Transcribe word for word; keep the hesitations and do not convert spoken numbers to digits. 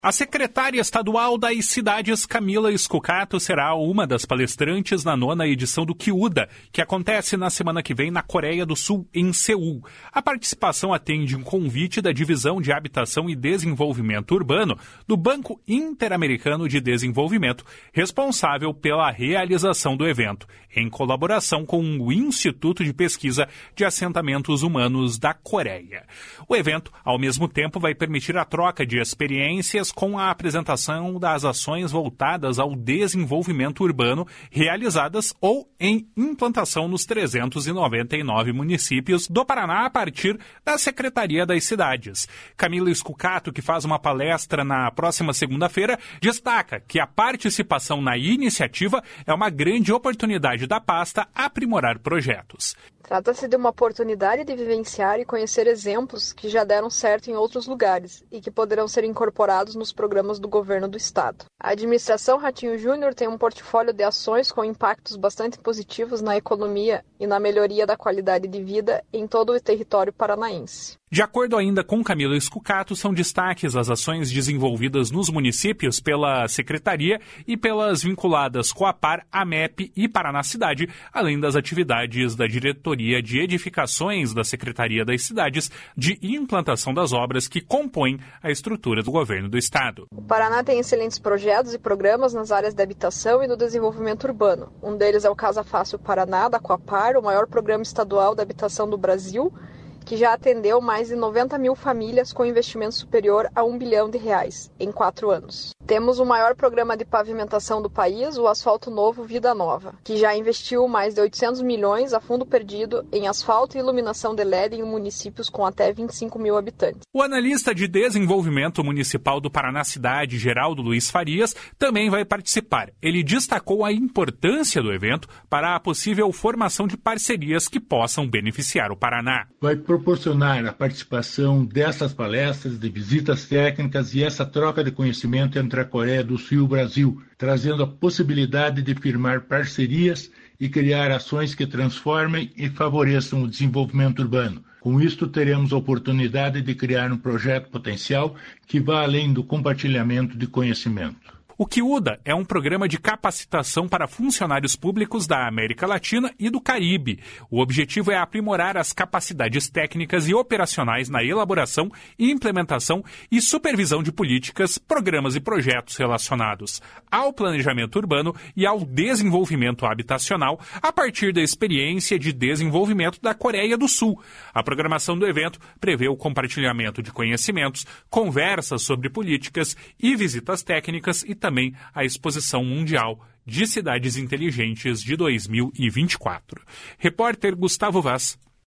A secretária estadual das cidades, Camila Scucato, será uma das palestrantes na nona edição do Kiuda, que acontece na semana que vem na Coreia do Sul, em Seul. A participação atende um convite da Divisão de Habitação e Desenvolvimento Urbano do Banco Interamericano de Desenvolvimento, responsável pela realização do evento, em colaboração com o Instituto de Pesquisa de Assentamentos Humanos da Coreia. O evento, ao mesmo tempo, vai permitir a troca de experiências com a apresentação das ações voltadas ao desenvolvimento urbano realizadas ou em implantação nos trezentos e noventa e nove municípios do Paraná a partir da Secretaria das Cidades. Camila Scucato, que faz uma palestra na próxima segunda-feira, destaca que a participação na iniciativa é uma grande oportunidade da pasta aprimorar projetos. Trata-se de uma oportunidade de vivenciar e conhecer exemplos que já deram certo em outros lugares e que poderão ser incorporados nos programas do governo do estado. A administração Ratinho Júnior tem um portfólio de ações com impactos bastante positivos na economia e na melhoria da qualidade de vida em todo o território paranaense. De acordo ainda com Camila Scucato, são destaques as ações desenvolvidas nos municípios pela Secretaria e pelas vinculadas Coapar, AMEP e Paraná Cidade, além das atividades da Diretoria de Edificações da Secretaria das Cidades de implantação das obras que compõem a estrutura do governo do estado. O Paraná tem excelentes projetos e programas nas áreas de habitação e do desenvolvimento urbano. Um deles é o Casa Fácil Paraná, da Coapar, o maior programa estadual de habitação do Brasil, que já atendeu mais de noventa mil famílias com investimento superior a um bilhão de reais em quatro anos. Temos o maior programa de pavimentação do país, o Asfalto Novo Vida Nova, que já investiu mais de oitocentos milhões a fundo perdido em asfalto e iluminação de L E D em municípios com até vinte e cinco mil habitantes. O analista de desenvolvimento municipal do Paraná Cidade, Geraldo Luiz Farias, também vai participar. Ele destacou a importância do evento para a possível formação de parcerias que possam beneficiar o Paraná. Vai proporcionar a participação dessas palestras, de visitas técnicas e essa troca de conhecimento entre a Coreia do Sul e o Brasil, trazendo a possibilidade de firmar parcerias e criar ações que transformem e favoreçam o desenvolvimento urbano. Com isto, teremos a oportunidade de criar um projeto potencial que vá além do compartilhamento de conhecimento. O Kiuda é um programa de capacitação para funcionários públicos da América Latina e do Caribe. O objetivo é aprimorar as capacidades técnicas e operacionais na elaboração, implementação e supervisão de políticas, programas e projetos relacionados ao planejamento urbano e ao desenvolvimento habitacional a partir da experiência de desenvolvimento da Coreia do Sul. A programação do evento prevê o compartilhamento de conhecimentos, conversas sobre políticas e visitas técnicas e também também a Exposição Mundial de Cidades Inteligentes de dois mil e vinte e quatro. Repórter Gustavo Vaz.